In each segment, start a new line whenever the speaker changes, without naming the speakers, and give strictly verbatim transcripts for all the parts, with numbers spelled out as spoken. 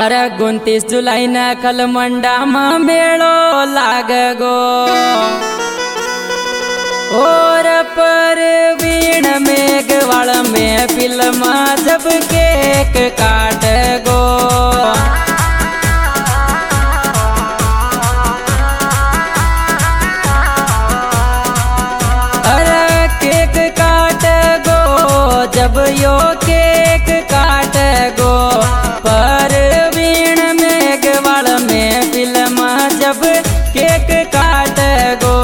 अरे उनतीस जुलाई न खलमंडा में मेलो लाग गो और परवीन मेघवाल में फिल्म जब केक काट गो अरे केक काट गो जब यो केक काट गो परवीन मेघवाल में फिल्म जब केक काट गो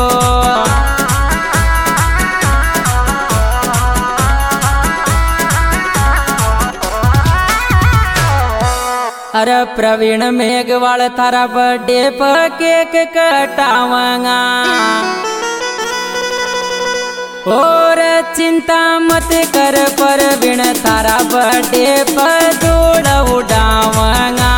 अरे प्रवीण मेघवाल थारा बर्थडे पर केक कटावांगा और चिंता मत कर प्रवीण थारा बर्थडे पर दौड़ उड़ावांगा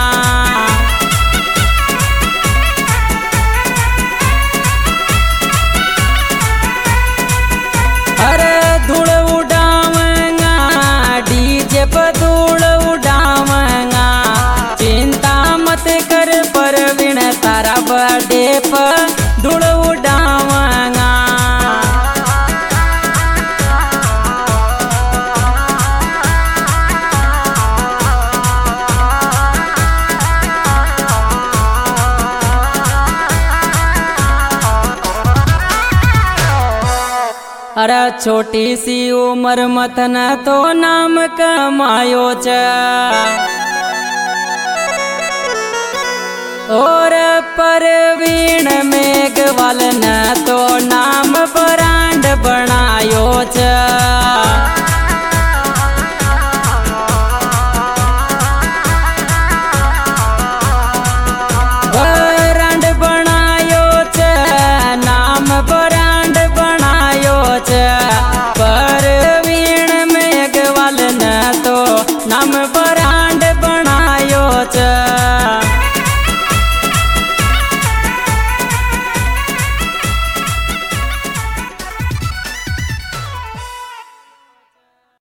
अरे धूल उड़ावांगा डीजे पर धूल उड़ावांगा चिंता मत कर परवीन तारा बर्थडे पर धूल उड़ावांगा अरे छोटी सी उम्र मथन तो नाम कमायो छ और परवीन मेघवाल न तो नाम ब्रांड बनायो छ।